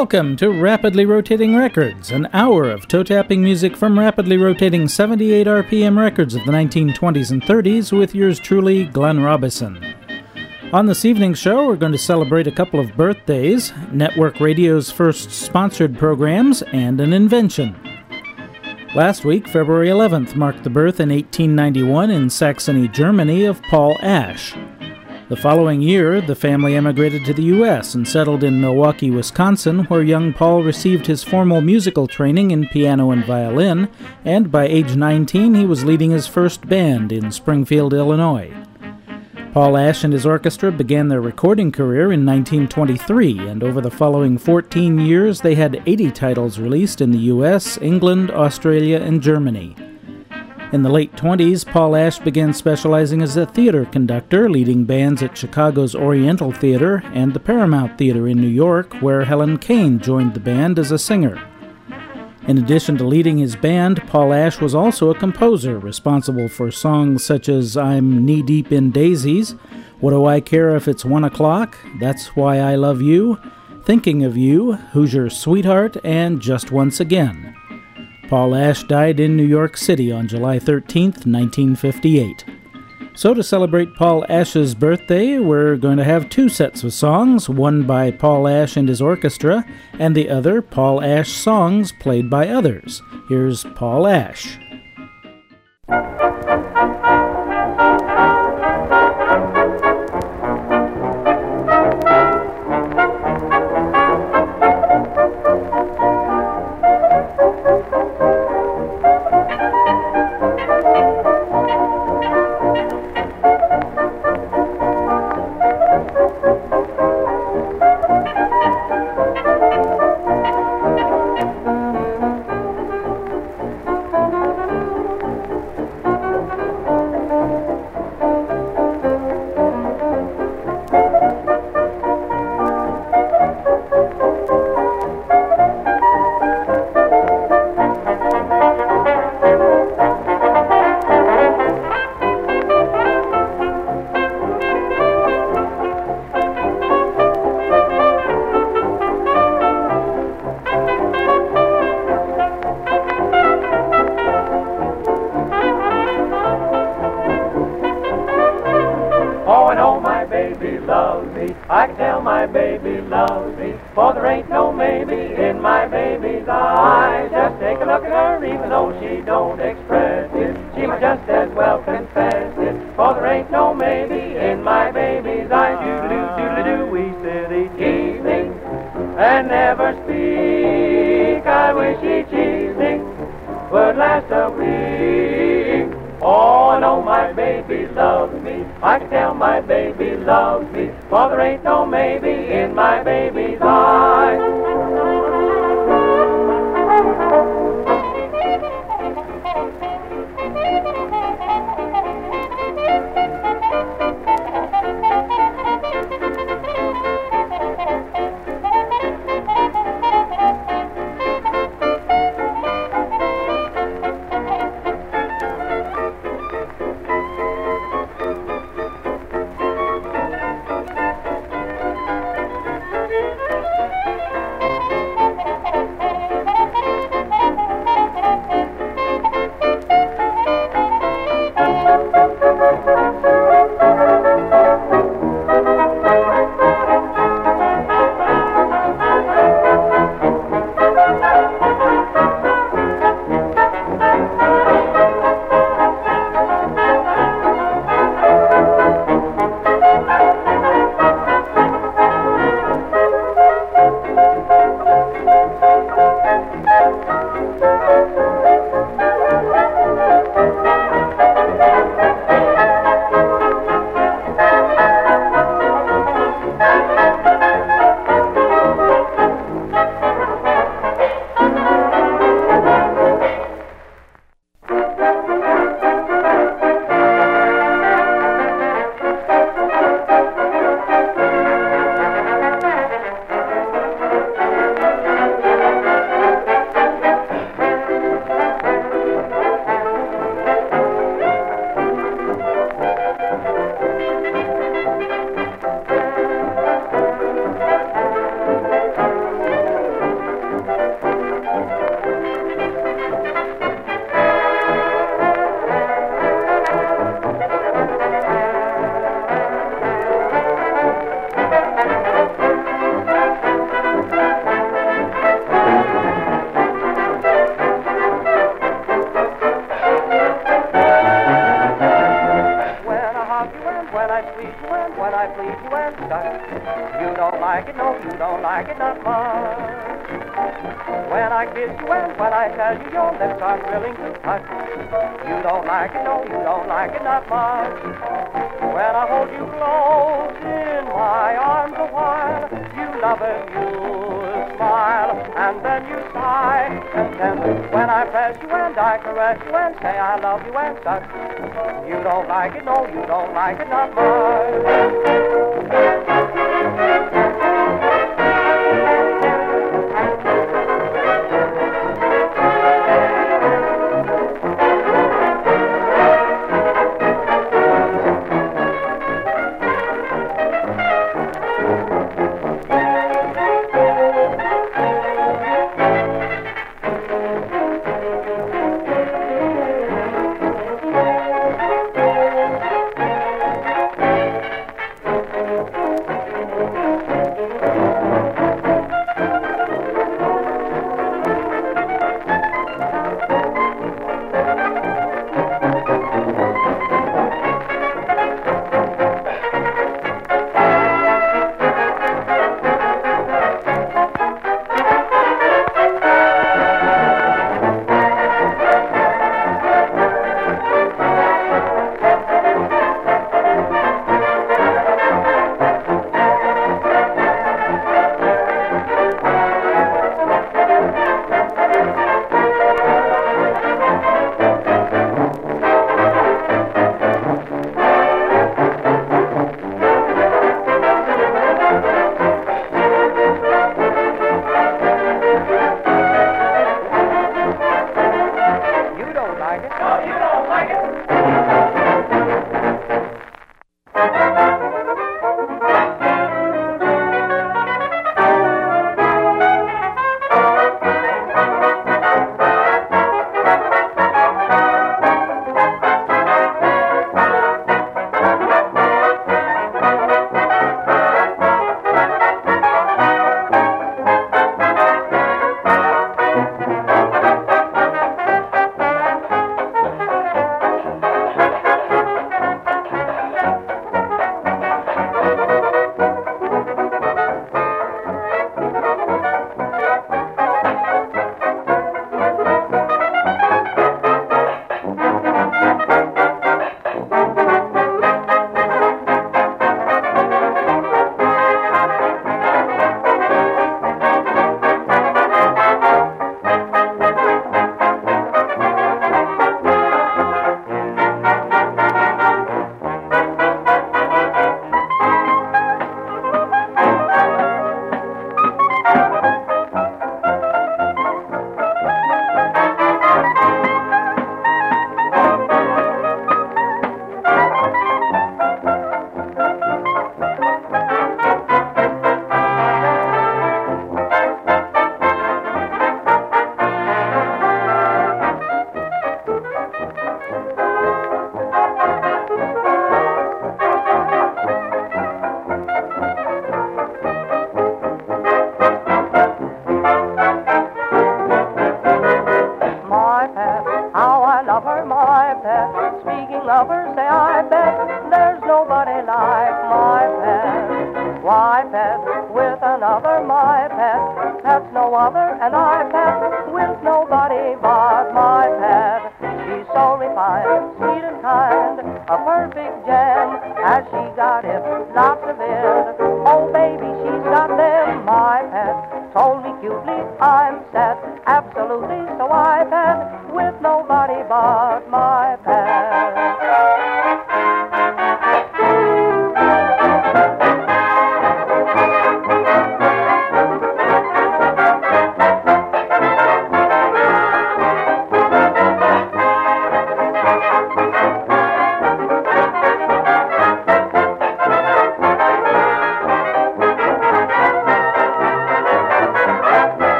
Welcome to Rapidly Rotating Records, an hour of toe-tapping music from rapidly rotating 78 RPM records of the 1920s and 30s with yours truly, Glenn Robison. On this evening's show, we're going to celebrate a couple of birthdays, Network Radio's first sponsored programs, and an invention. Last week, February 11th, marked the birth in 1891 in Saxony, Germany, of Paul Ash. The following year, the family emigrated to the U.S. and settled in Milwaukee, Wisconsin, where young Paul received his formal musical training in piano and violin, and by age 19 he was leading his first band in Springfield, Illinois. Paul Ash and his orchestra began their recording career in 1923, and over the following 14 years they had 80 titles released in the U.S., England, Australia, and Germany. In the late 20s, Paul Ash began specializing as a theater conductor, leading bands at Chicago's Oriental Theater and the Paramount Theater in New York, where Helen Kane joined the band as a singer. In addition to leading his band, Paul Ash was also a composer, responsible for songs such as I'm Knee-Deep in Daisies, What Do I Care If It's 1 O'Clock, That's Why I Love You, Thinking of You, Who's Your Sweetheart, and Just Once Again. Paul Ash died in New York City on July 13, 1958. So to celebrate Paul Ash's birthday, we're going to have two sets of songs, one by Paul Ash and his orchestra, and the other Paul Ash songs played by others. Here's Paul Ash. don't like it, no, you don't like it, not much. When I kiss you and when I tell you your lips are willing to touch, you don't like it, no, you don't like it, not much. When I hold you close in my arms a while, you love it, you smile, and then you sigh, and then when I press you and I caress you and say I love you and such, you don't like it, no, you don't like it, not much.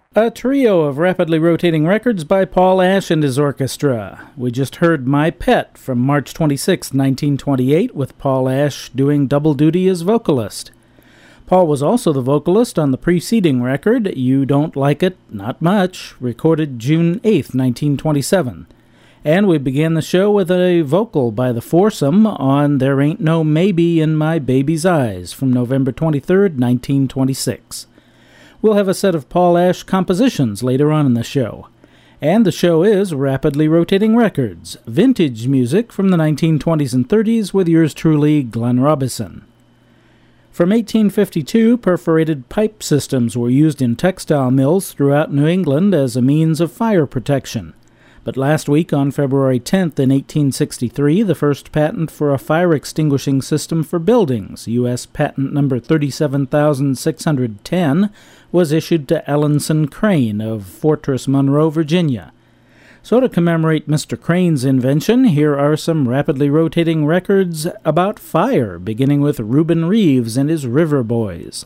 A trio of rapidly rotating records by Paul Ash and his orchestra. We just heard My Pet from March 26, 1928, with Paul Ash doing double duty as vocalist. Paul was also the vocalist on the preceding record, You Don't Like It, Not Much, recorded June 8, 1927. And we began the show with a vocal by the foursome on There Ain't No Maybe in My Baby's Eyes from November 23, 1926. We'll have a set of Paul Ash compositions later on in the show. And the show is Rapidly Rotating Records, vintage music from the 1920s and 30s with yours truly, Glenn Robison. From 1852, perforated pipe systems were used in textile mills throughout New England as a means of fire protection. But last week, on February 10th in 1863, the first patent for a fire extinguishing system for buildings, U.S. Patent Number 37610, was issued to Ellenson Crane of Fortress Monroe, Virginia. So to commemorate Mr. Crane's invention, here are some rapidly rotating records about fire, beginning with Reuben Reeves and his River Boys.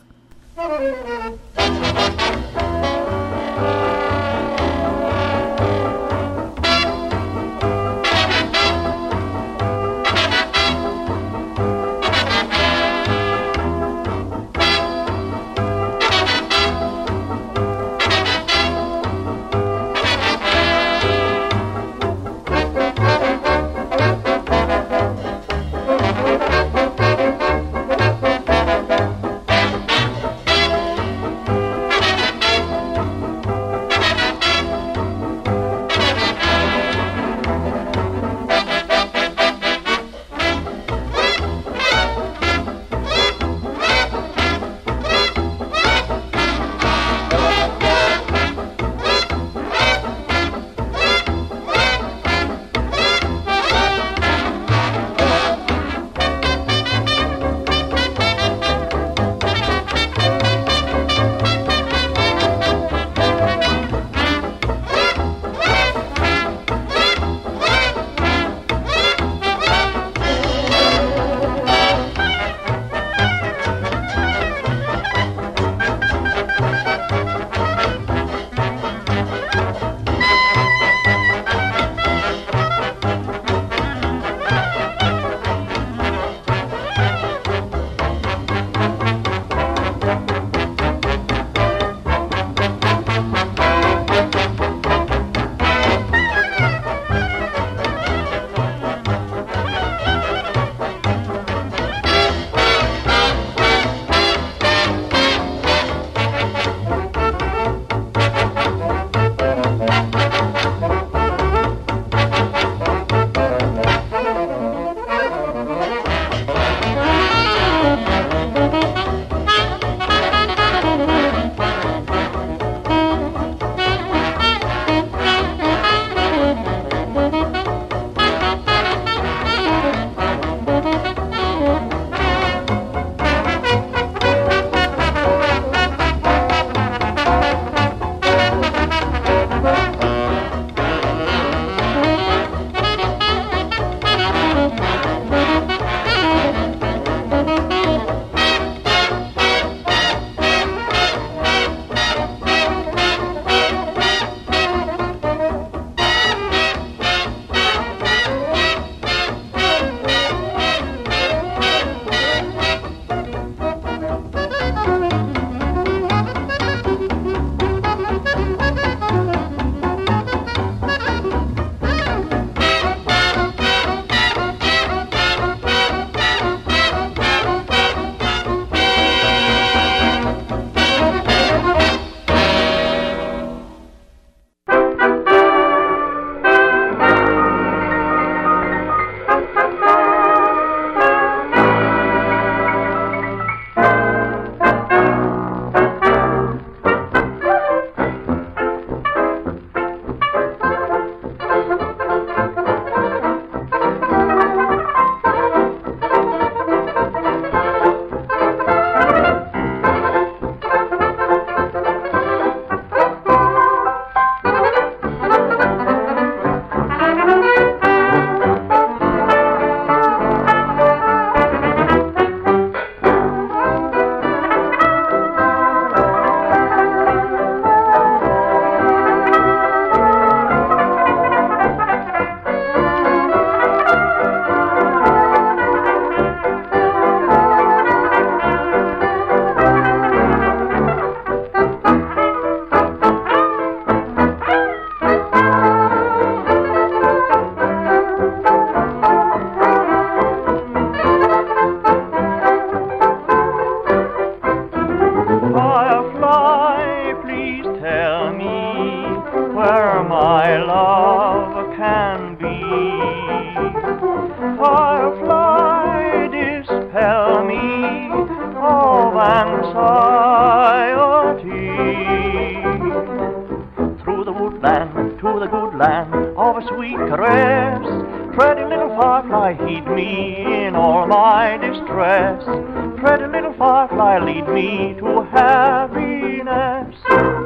the good land of a sweet caress. Pretty little firefly, heed me in all my distress. Pretty little firefly, lead me to happiness.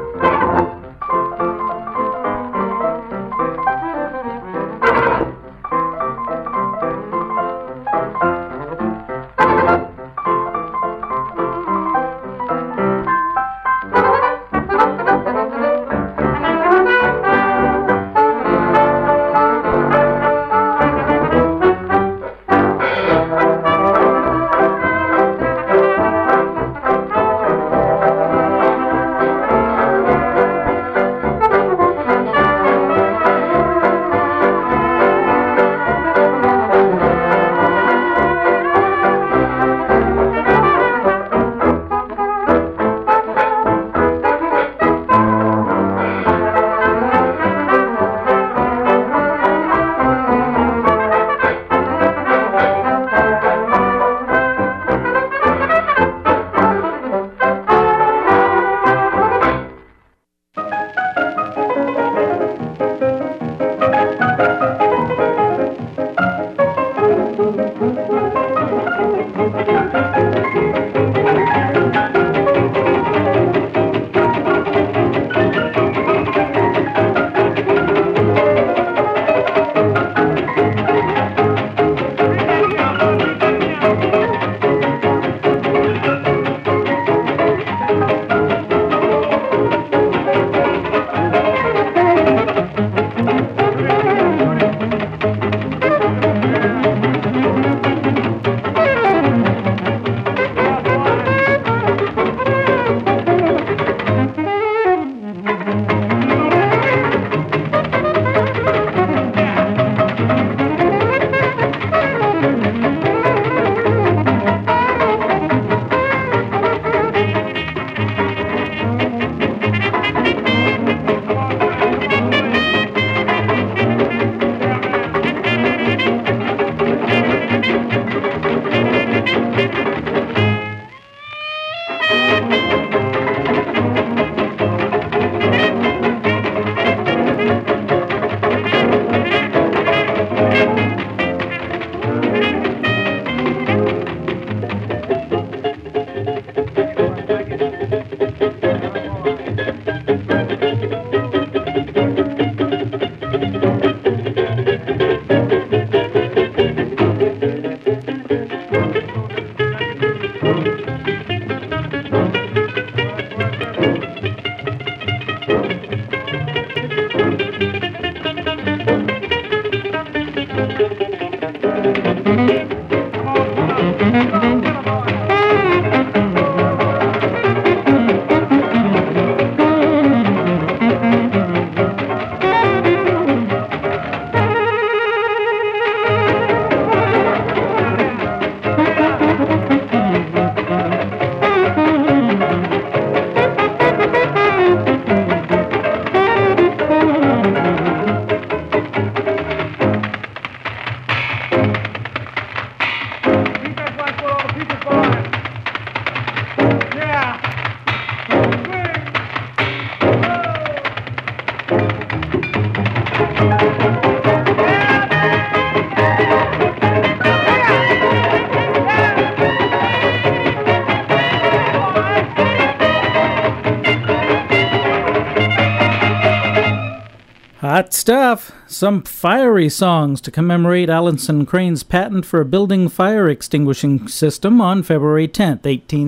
Hot stuff! Some fiery songs to commemorate Alanson Crane's patent for a building fire extinguishing system on February 10th,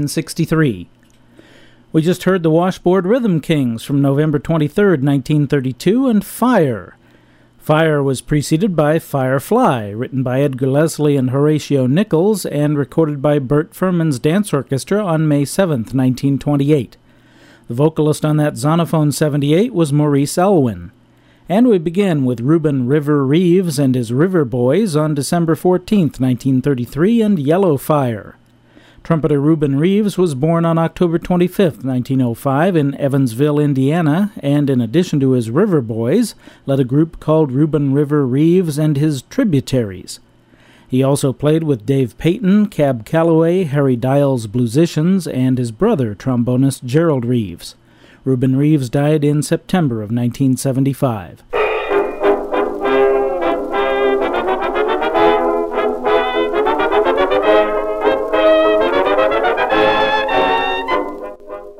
1863. We just heard the Washboard Rhythm Kings from November 23rd, 1932, and Fire. Fire was preceded by Firefly, written by Edgar Leslie and Horatio Nichols and recorded by Bert Furman's Dance Orchestra on May 7th, 1928. The vocalist on that Zonophone 78 was Maurice Elwin. And we begin with Reuben River Reeves and his River Boys on December 14th, 1933, and Yellow Fire. Trumpeter Reuben Reeves was born on October 25th, 1905, in Evansville, Indiana, and in addition to his River Boys, led a group called Reuben River Reeves and his Tributaries. He also played with Dave Payton, Cab Calloway, Harry Dial's Bluesicians, and his brother, trombonist Gerald Reeves. Reuben Reeves died in September of 1975.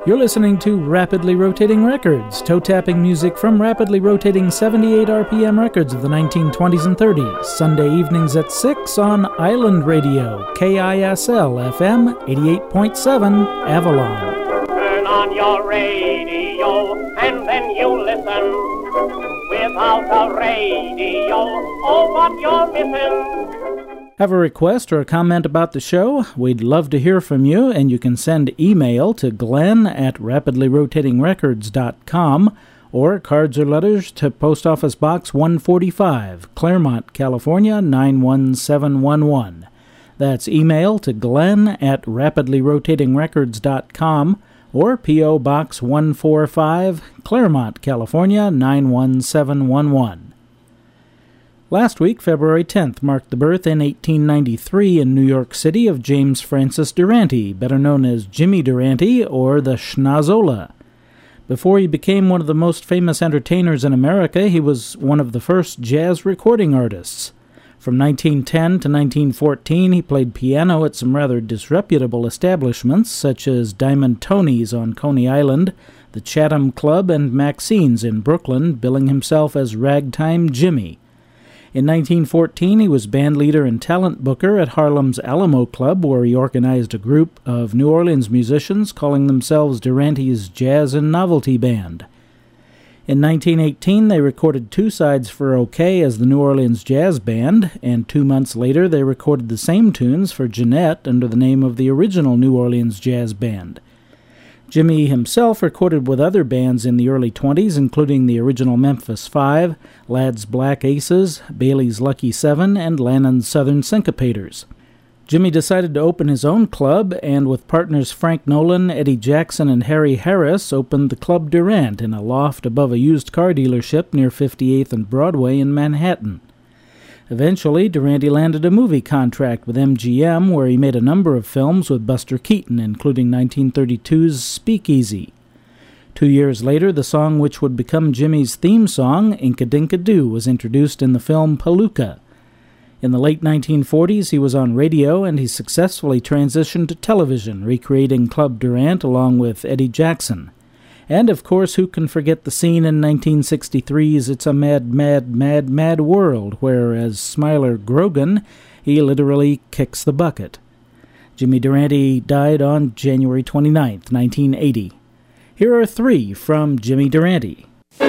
You're listening to Rapidly Rotating Records, toe-tapping music from rapidly rotating 78 RPM records of the 1920s and 30s, Sunday evenings at 6 on Island Radio, KISL-FM 88.7, Avalon. Turn on your radio and then you listen. Without a radio, oh, what you're missing. Have a request or a comment about the show? We'd love to hear from you, and you can send email to glenn@rapidlyrotatingrecords.com or cards or letters to Post Office Box 145, Claremont, California 91711. That's email to glenn@rapidlyrotatingrecords.com or P.O. Box 145, Claremont, California 91711. Last week, February 10th, marked the birth in 1893 in New York City of James Francis Durante, better known as Jimmy Durante or the Schnozola. Before he became one of the most famous entertainers in America, he was one of the first jazz recording artists. From 1910 to 1914, he played piano at some rather disreputable establishments, such as Diamond Tony's on Coney Island, the Chatham Club, and Maxine's in Brooklyn, billing himself as Ragtime Jimmy. In 1914, he was band leader and talent booker at Harlem's Alamo Club, where he organized a group of New Orleans musicians calling themselves Durante's Jazz and Novelty Band. In 1918, they recorded two sides for OK as the New Orleans Jazz Band, and 2 months later they recorded the same tunes for Jeanette under the name of the original New Orleans Jazz Band. Jimmy himself recorded with other bands in the early 20s, including the original Memphis Five, Ladd's Black Aces, Bailey's Lucky Seven, and Lannon's Southern Syncopators. Jimmy decided to open his own club, and with partners Frank Nolan, Eddie Jackson, and Harry Harris, opened the Club Durant in a loft above a used car dealership near 58th and Broadway in Manhattan. Eventually, Durante landed a movie contract with MGM, where he made a number of films with Buster Keaton, including 1932's Speakeasy. 2 years later, the song which would become Jimmy's theme song, Inka-Dinka-Doo, was introduced in the film Palooka. In the late 1940s, he was on radio, and he successfully transitioned to television, recreating Club Durant along with Eddie Jackson. And, of course, who can forget the scene in 1963's It's a Mad, Mad, Mad, Mad World, where, as Smiler Grogan, he literally kicks the bucket. Jimmy Durante died on January 29, 1980. Here are three from Jimmy Durante.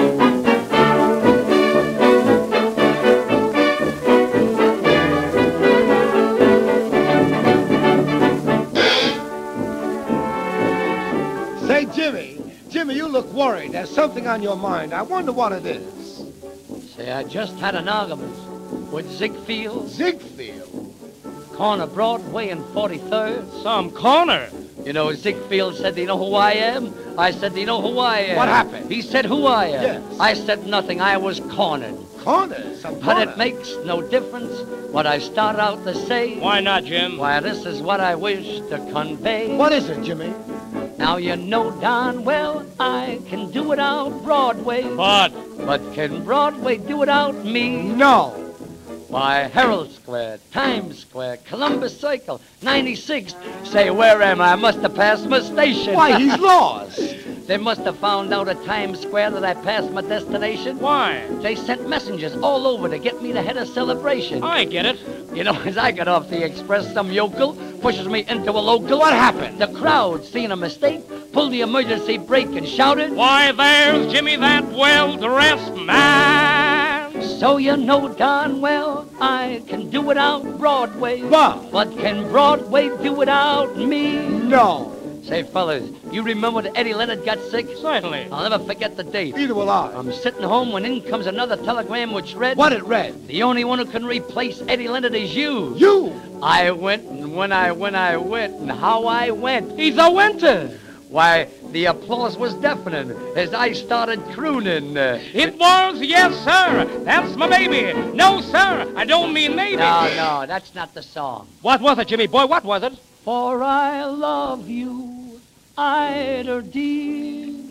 Say, Jimmy, you look worried. There's something on your mind. I wonder what it is. Say, I just had an argument with Ziegfeld. Ziegfeld? Corner Broadway and 43rd. Some corner. You know, Ziegfeld said, do you know who I am? I said, do you know who I am? What happened? He said, who I am? Yes. I said nothing. I was cornered. Corner? Some But corner? it makes no difference what I start out to say. Why not, Jim? Why, this is what I wish to convey. What is it, Jimmy? Now you know darn well I can do without Broadway. But can Broadway do without me? No. Why, Herald Square, Times Square, Columbus Circle, 96th. Say, where am I? I must have passed my station. Why, he's lost. They must have found out at Times Square that I passed my destination. why? They sent messengers all over to get me to head a celebration. I get it. You know, as I got off the express, some yokel pushes me into a local. What happened? The crowd, seeing a mistake, pulled the emergency brake and shouted, Why, there's Jimmy, that well-dressed man. so you know darn well I can do without Broadway. But can Broadway do without me? no. Say, fellas, you remember that Eddie Leonard got sick? Certainly. I'll never forget the date. Neither will I. I'm sitting home when in comes another telegram which read, What it read? the only one who can replace Eddie Leonard is you. You. I went, and when I went, and how I went. He's a winter. Why, the applause was deafening as I started crooning. It was, yes, sir. That's my baby. No, sir, I don't mean maybe. No, that's not the song. What was it, Jimmy boy? What was it? For I love you, Ida deed.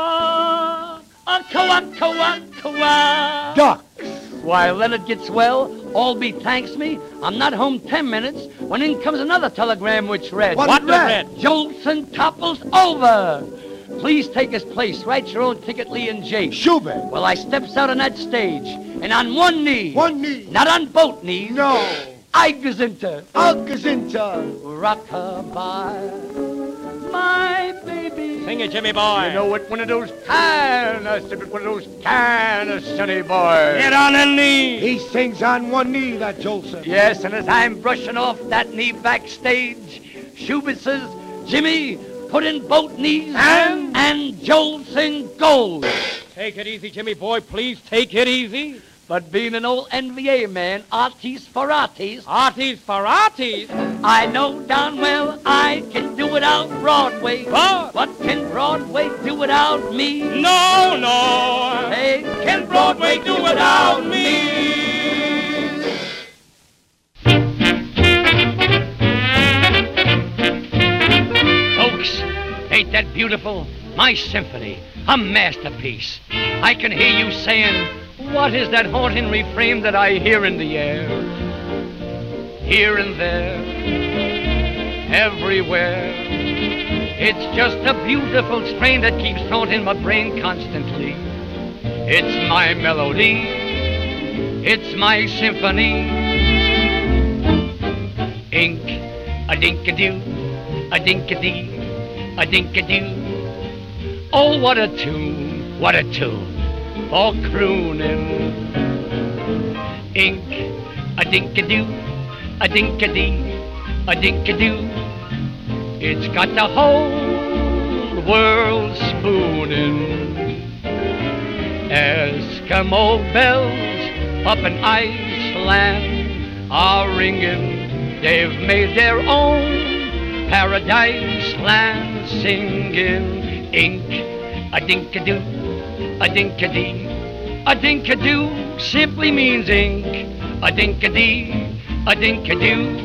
Kawa. Duck. Why, Leonard gets well, Albee thanks me. I'm not home 10 minutes when in comes another telegram which read, What it read? Jolson topples over. please take his place. Write your own ticket, Lee and Jake. Schubert. Well, I steps out on that stage, and on one knee. One knee. Not on both knees. No. I gesinte. Algesinter. Rockabye, my baby. Sing it, Jimmy boy. You know what? One of those kind of sunny boys. Get on a knee. He sings on one knee, that Jolson. Yes, and as I'm brushing off that knee backstage, Schubert says, Jimmy, put in both knees, and Jolson goes. Take it easy, Jimmy boy. Please take it easy. But being an old NVA man, artiste for artiste, Arties for arties. I know darn well I can do without Broadway. But can Broadway do without me? no, no. Hey, Can Broadway do without me? Folks, ain't that beautiful? My symphony, a masterpiece. I can hear you saying, what is that haunting refrain that I hear in the air? Here and there, everywhere. It's just a beautiful strain that keeps haunting my brain constantly. It's my melody, it's my symphony. Ink, a dink-a-doo, a dink-a-dee, a dink-a-doo. Oh, what a tune for crooning. Ink, a dink-a-doo, a dink-a-dee, a dink-a-doo. It's got the whole world spooning. Eskimo bells up in Iceland are ringing. They've made their own paradise land singing. Ink, a dink-a-doo, a dink-a-dee, a dink-a-doo simply means ink. A dink-a-dee, a dink-a-doo.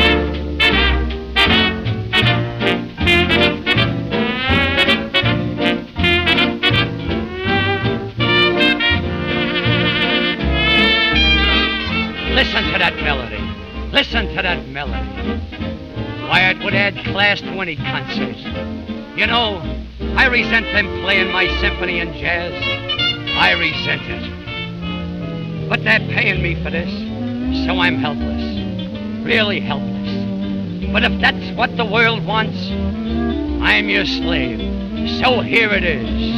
Listen to that melody. Listen to that melody. Why, it would add class to any concert. You know, I resent them playing my symphony and jazz. I resent it. But they're paying me for this, so I'm helpless. Really helpless. But if that's what the world wants, I'm your slave. So here it is.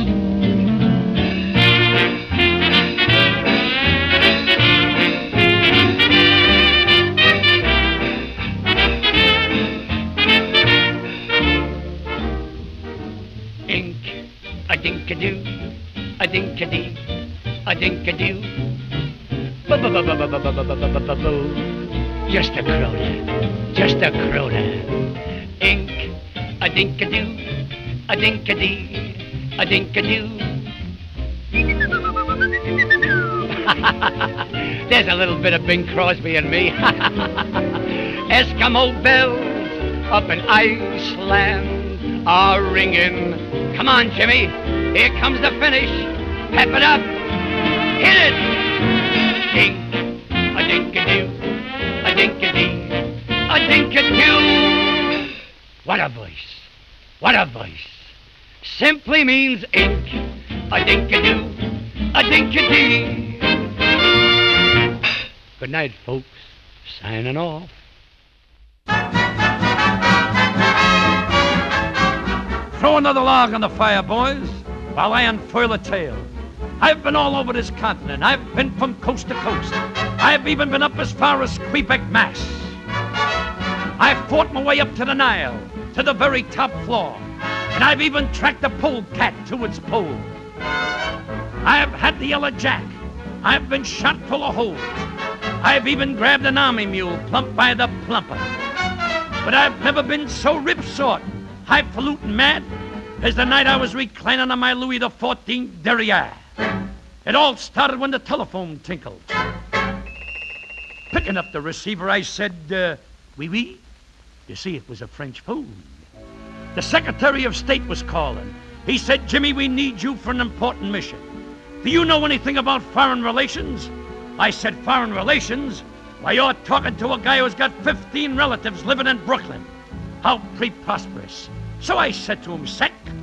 A dink-a-doo, a dink-a-dee, a dink-a-doo. Boo-boo-boo-boo-boo-boo-boo-boo-boo-boo. Just a crooner, just a crooner. Ink, a dink-a-doo, a dink-a-dee, a dink-a-doo. There's a little bit of Bing Crosby in me. Eskimo bells up in Iceland are ringing. Come on, Jimmy. Here comes the finish. Pep it up. Hit it. Dink, a dink-a-doo, a dink-a-dee, a dink-a-doo. What a voice. What a voice. Simply means ink. A dink-a-doo, a dink-a-dee. Good night, folks. Signing off. Throw another log on the fire, boys, while I unfurl a tale. I've been all over this continent. I've been from coast to coast. I've even been up as far as Quebec, Mass. I've fought my way up to the Nile, to the very top floor. And I've even tracked a polecat to its pole. I've had the yellow jack. I've been shot full of holes. I've even grabbed an army mule plump by the plumper. But I've never been so rip-sort, highfalutin mad as the night I was reclining on my Louis XIV derriere. It all started when the telephone tinkled. Picking up the receiver, I said, oui, oui. You see, it was a French phone. The Secretary of State was calling. He said, Jimmy, we need you for an important mission. Do you know anything about foreign relations? I said, foreign relations? Why, you're talking to a guy who's got 15 relatives living in Brooklyn. How preposterous. So I said to him, Sec,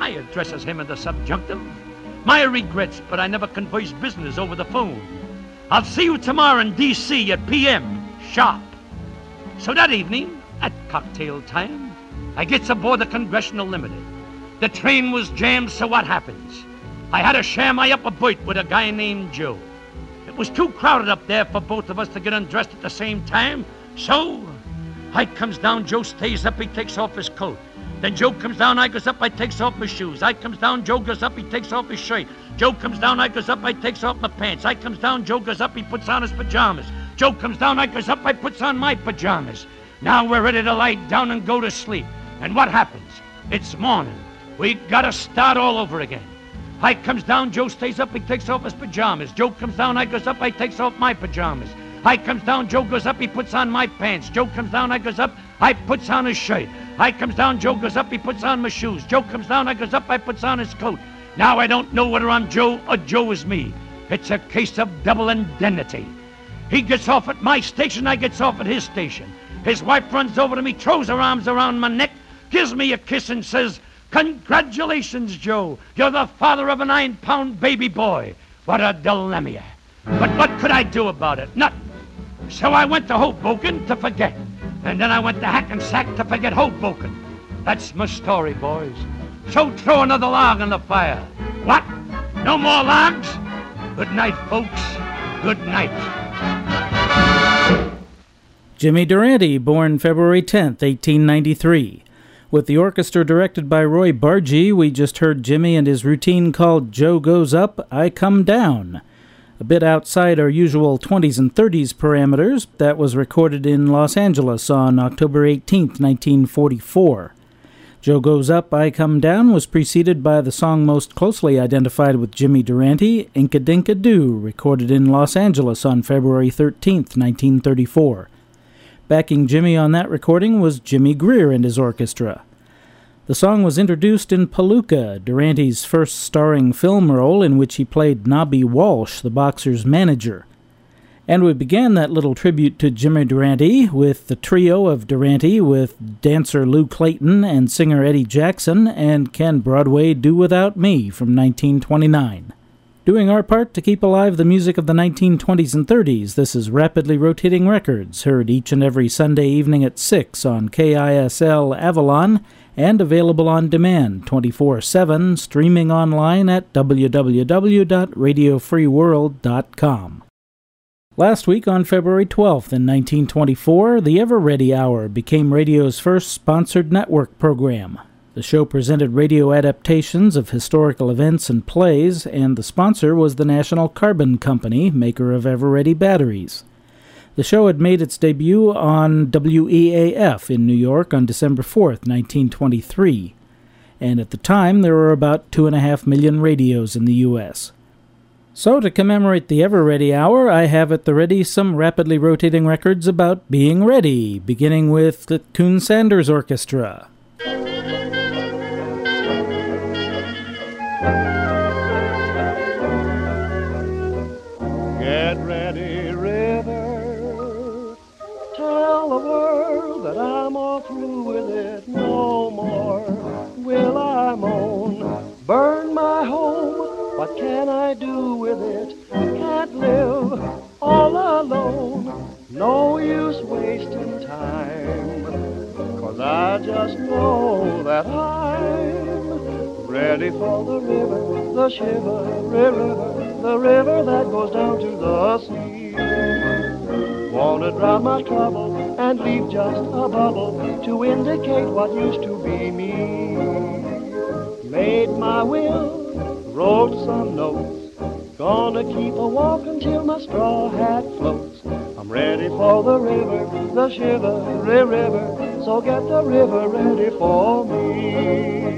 I addresses him in the subjunctive. My regrets, but I never converse business over the phone. I'll see you tomorrow in D.C. at p.m. sharp. So that evening, at cocktail time, I gets aboard the Congressional Limited. The train was jammed, so what happens? I had to share my upper berth with a guy named Joe. It was too crowded up there for both of us to get undressed at the same time, so I comes down, Joe stays up, he takes off his coat. Then Joe comes down, I goes up, I takes off my shoes. I comes down, Joe goes up, he takes off his shirt. Joe comes down, I goes up, I takes off my pants. I comes down, Joe goes up, he puts on his pajamas. Joe comes down, I goes up, I puts on my pajamas. Now we're ready to lie down and go to sleep. And what happens? It's morning. We gotta start all over again. I comes down, Joe stays up, he takes off his pajamas. Joe comes down, I goes up, I takes off my pajamas. I comes down, Joe goes up, he puts on my pants. Joe comes down, I goes up, I puts on his shirt. I comes down, Joe goes up, he puts on my shoes. Joe comes down, I goes up, I puts on his coat. Now I don't know whether I'm Joe or Joe is me. It's a case of double indemnity. He gets off at my station, I gets off at his station. His wife runs over to me, throws her arms around my neck, gives me a kiss and says, "Congratulations, Joe. You're the father of a 9-pound baby boy." What a dilemma. But what could I do about it? Nothing. So I went to Hoboken to forget. And then I went to Hackensack to forget Hoboken. That's my story, boys. So throw another log on the fire. What? No more logs? Good night, folks. Good night. Jimmy Durante, born February 10th, 1893. With the orchestra directed by Roy Bargee, we just heard Jimmy and his routine called Joe Goes Up, I Come Down. A bit outside our usual 20s and 30s parameters, that was recorded in Los Angeles on October 18th, 1944. Joe Goes Up, I Come Down was preceded by the song most closely identified with Jimmy Durante, Inka-Dinka-Doo, recorded in Los Angeles on February 13th, 1934. Backing Jimmy on that recording was Jimmy Greer and his orchestra. The song was introduced in Palooka, Durante's first starring film role in which he played Nobby Walsh, the boxer's manager. And we began that little tribute to Jimmy Durante with the trio of Durante with dancer Lou Clayton and singer Eddie Jackson and Can Broadway Do Without Me from 1929. Doing our part to keep alive the music of the 1920s and 30s, this is Rapidly Rotating Records, heard each and every Sunday evening at 6 on KISL Avalon, and available on demand 24/7, streaming online at www.radiofreeworld.com. Last week on February 12th in 1924, the Ever Ready Hour became radio's first sponsored network program. The show presented radio adaptations of historical events and plays, and the sponsor was the National Carbon Company, maker of Ever Ready batteries. The show had made its debut on WEAF in New York on December 4th, 1923, and at the time there were about 2.5 million radios in the U.S. So to commemorate the Ever Ready Hour, I have at the ready some rapidly rotating records about being ready, beginning with the Coon Sanders Orchestra. Get ready, river, tell the world that I'm all through with it. No more will I moan, burn my home, what can I do with it? Can't live all alone, no use wasting time, 'cause I just know that I'm ready for the river, the shivery river, the river that goes down to the sea. Wanna drown my trouble and leave just a bubble to indicate what used to be me. Made my will, wrote some notes, gonna keep a walk until my straw hat floats. I'm ready for the river, the shivery river, so get the river ready for me.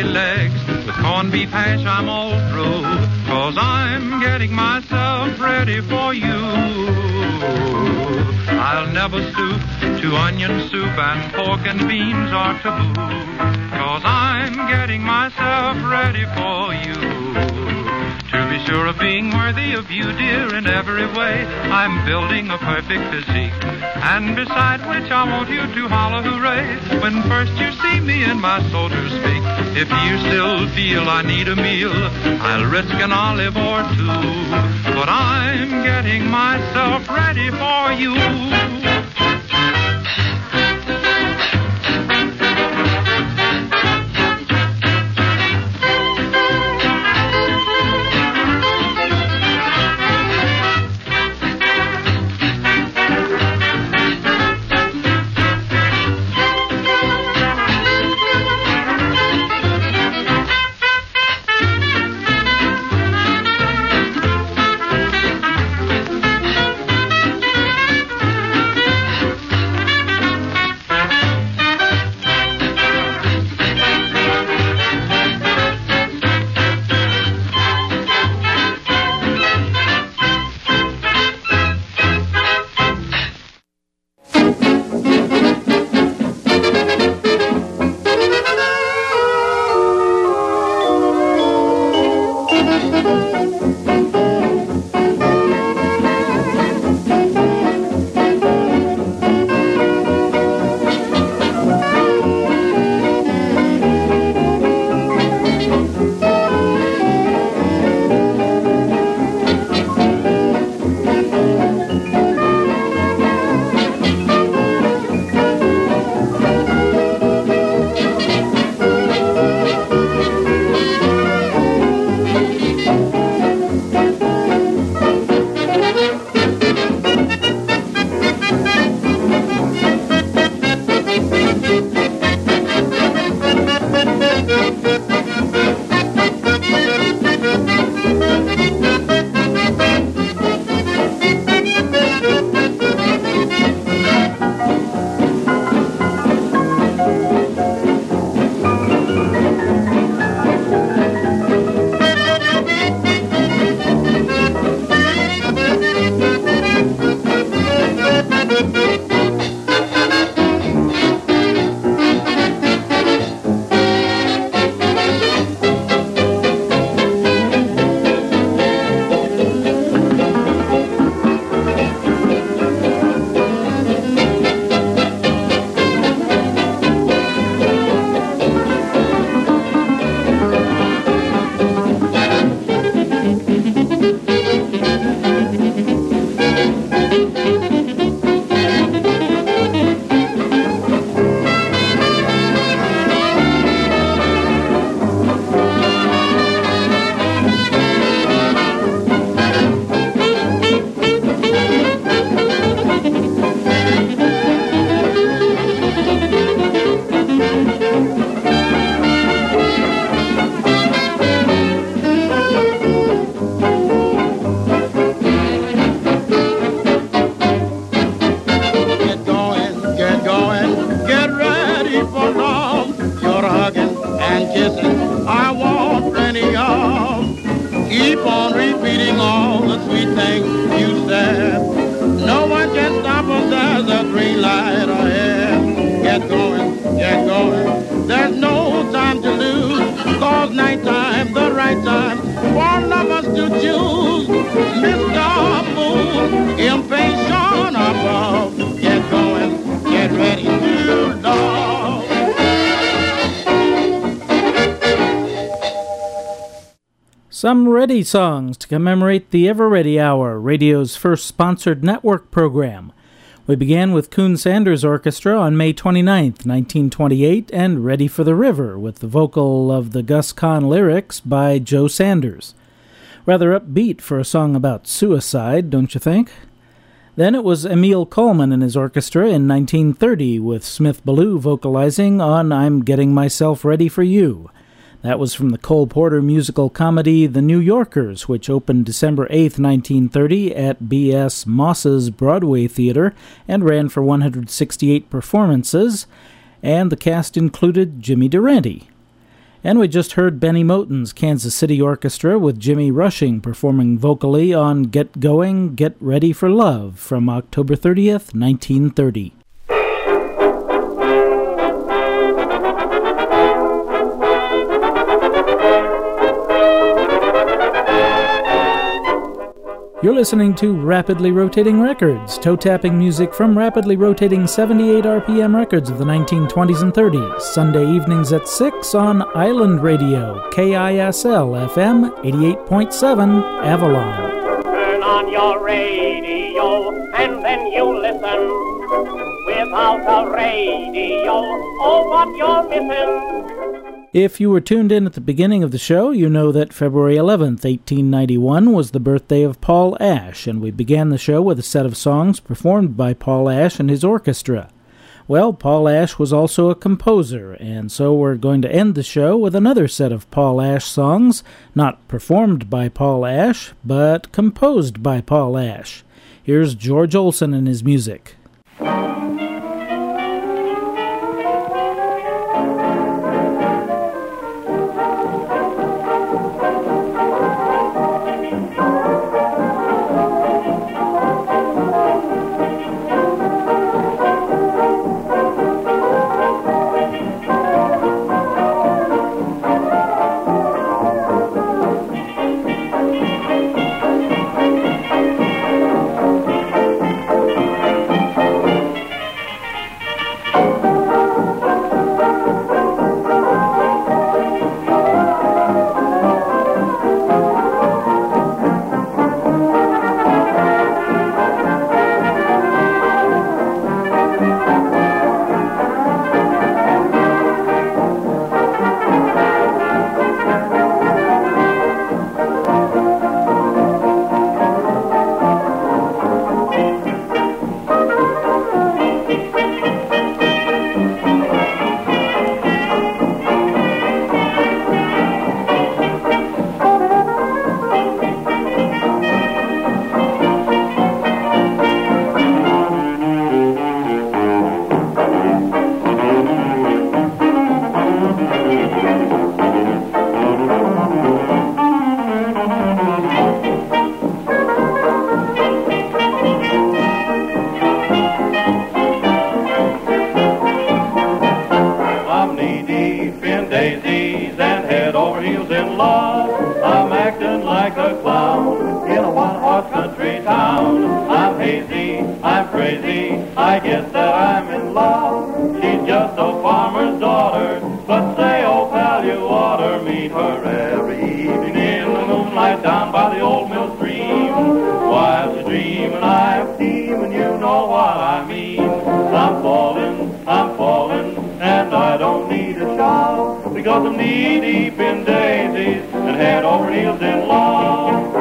turkey legs. With corned beef hash I'm all through, 'cause I'm getting myself ready for you. I'll never stoop to onion soup, and pork and beans are taboo, 'cause I'm getting myself ready for you. To be sure of being worthy of you, dear, in every way, I'm building a perfect physique. And beside which I want you to holler hooray when first you see me and my soldiers speak. If you still feel I need a meal, I'll risk an olive or two, but I'm getting myself ready for you. Some Ready songs to commemorate the Ever Ready Hour, radio's first sponsored network program. We began with Coon Sanders Orchestra on May 29th, 1928, and Ready for the River, with the vocal of the Gus Kahn lyrics by Joe Sanders. Rather upbeat for a song about suicide, don't you think? Then it was Emil Coleman and his orchestra in 1930, with Smith Ballou vocalizing on I'm Getting Myself Ready for You. That was from the Cole Porter musical comedy The New Yorkers, which opened December 8, 1930 at B.S. Moss's Broadway Theater and ran for 168 performances, and the cast included Jimmy Durante. And we just heard Benny Moten's Kansas City Orchestra with Jimmy Rushing performing vocally on Get Going, Get Ready for Love from October 30th, 1930. You're listening to Rapidly Rotating Records, toe-tapping music from rapidly rotating 78 RPM records of the 1920s and 30s, Sunday evenings at 6 on Island Radio, KISL-FM 88.7, Avalon. Turn on your radio and then you listen. Without a radio, oh, what you're missing. If you were tuned in at the beginning of the show, you know that February 11th, 1891 was the birthday of Paul Ash, and we began the show with a set of songs performed by Paul Ash and his orchestra. Well, Paul Ash was also a composer, and so we're going to end the show with another set of Paul Ash songs, not performed by Paul Ash, but composed by Paul Ash. Here's George Olsen and his music. Because I'm knee-deep in daisies and head over heels in love.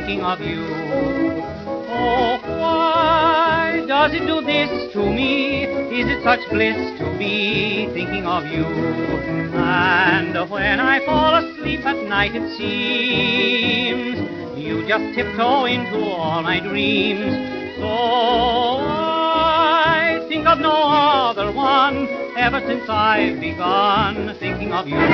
thinking of you. Oh, why does it do this to me? Is it such bliss to be thinking of you? And when I fall asleep at night, it seems you just tiptoe into all my dreams. So I think of no other one ever since I've begun thinking of you.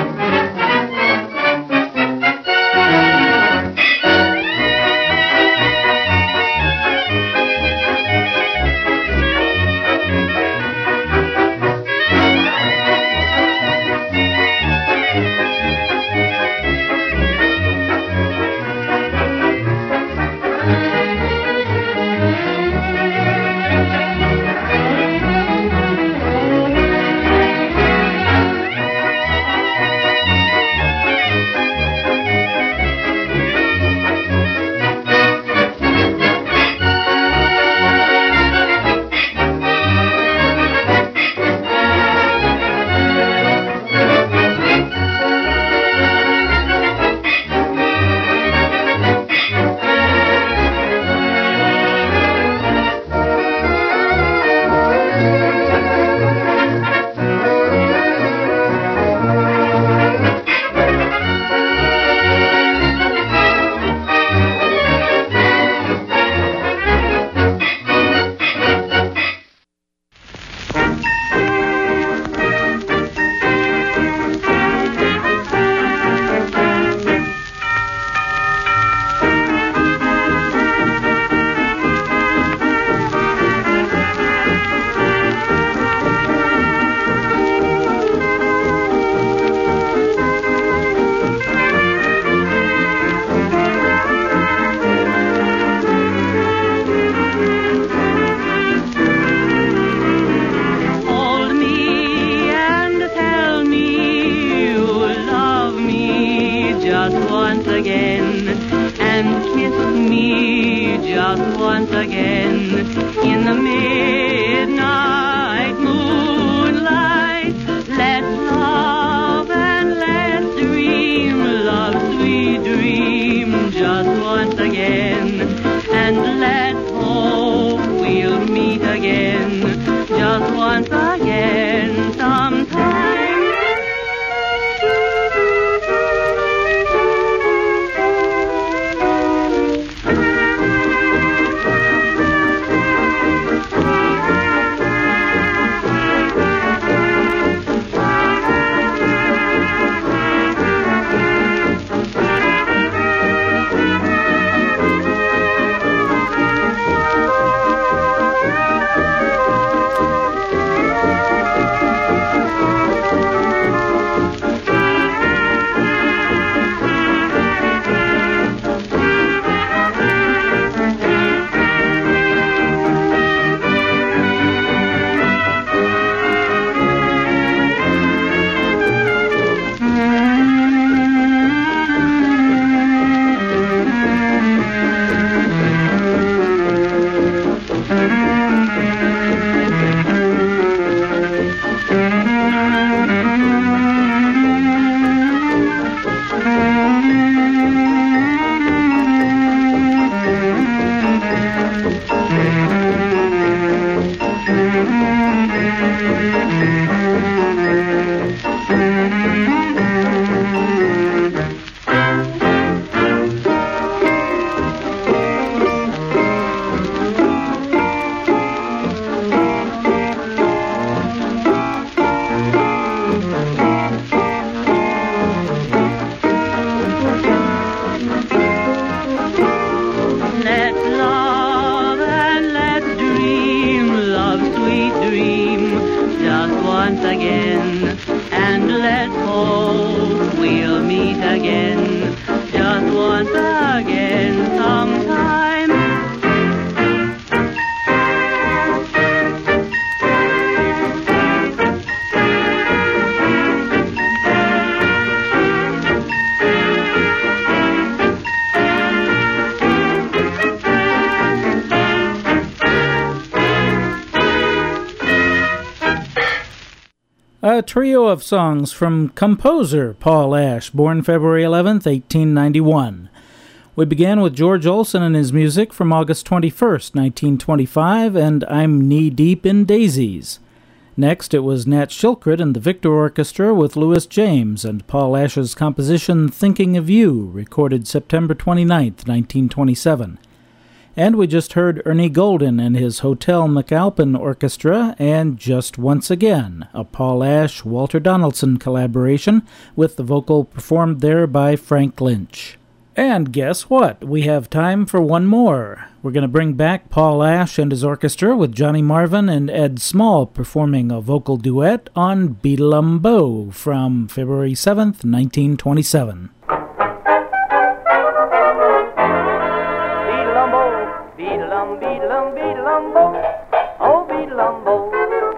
A trio of songs from composer Paul Ash, born February 11th, 1891. We began with George Olsen and his music from August 21st, 1925, and I'm Knee Deep in Daisies. Next, it was Nat Shilkret and the Victor Orchestra with Louis James and Paul Ash's composition Thinking of You, recorded September 29th, 1927. And we just heard Ernie Golden and his Hotel McAlpin Orchestra and Just Once Again, a Paul Ash-Walter Donaldson collaboration with the vocal performed there by Frank Lynch. And guess what? We have time for one more. We're going to bring back Paul Ash and his orchestra with Johnny Marvin and Ed Small performing a vocal duet on Beat-a-Lum-Bo from February 7th, 1927. Beat-a-lum-bo, beat-a-lum, beat-a-lum, beat-a-lum-bo, oh beat-a-lum-bo.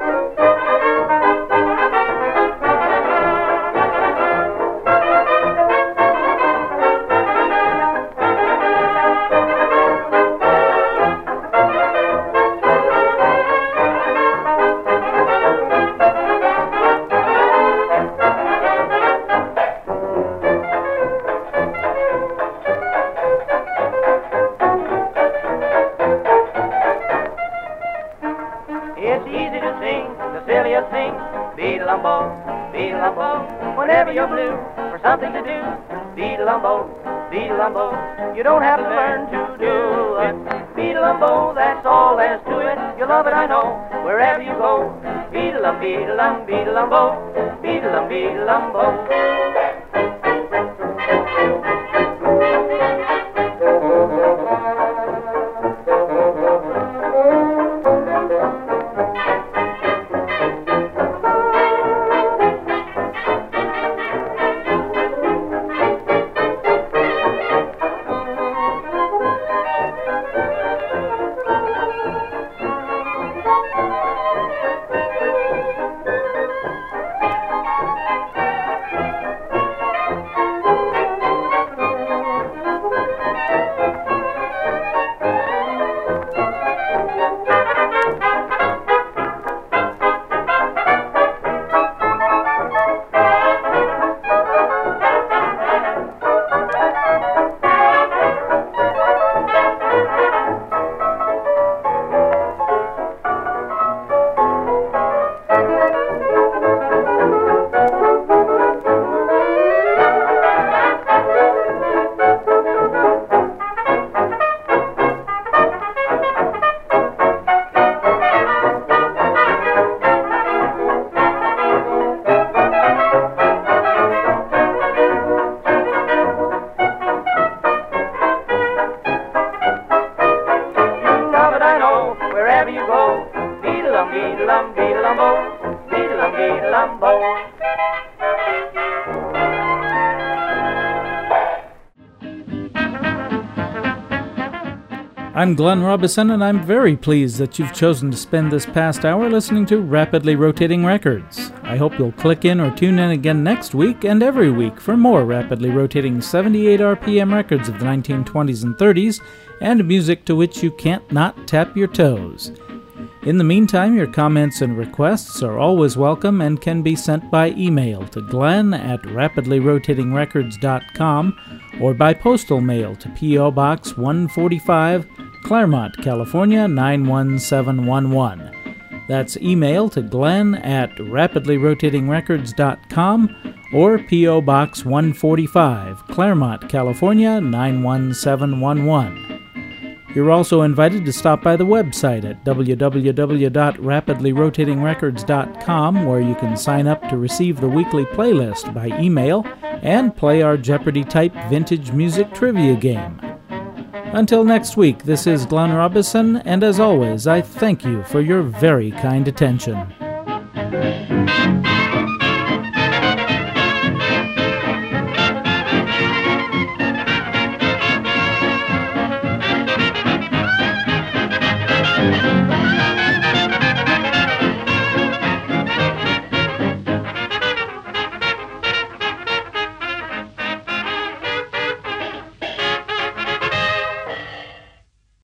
Whenever you're blue for something to do, beat-a-lum-bo, beat-a-lum-bo. You don't have to learn to do it. Beat-a-lum-bo, that's all there's to it. You love it, I know, wherever you go. Beat-a-lum, beat-a-lum, beat-a-lum-bo, beat-a-lum, beat-a-lum-bo. I'm Glenn Robison, and I'm very pleased that you've chosen to spend this past hour listening to Rapidly Rotating Records. I hope you'll click in or tune in again next week and every week for more rapidly rotating 78 RPM records of the 1920s and 30s and music to which you can't not tap your toes. In the meantime, your comments and requests are always welcome and can be sent by email to glenn@rapidlyrotatingrecords.com or by postal mail to P.O. Box 145, Claremont, California 91711. That's email to glenn@rapidlyrotatingrecords.com or P.O. Box 145, Claremont, California 91711. You're also invited to stop by the website at www.rapidlyrotatingrecords.com, where you can sign up to receive the weekly playlist by email and play our Jeopardy-type vintage music trivia game. Until next week, this is Glenn Robison, and as always, I thank you for your very kind attention.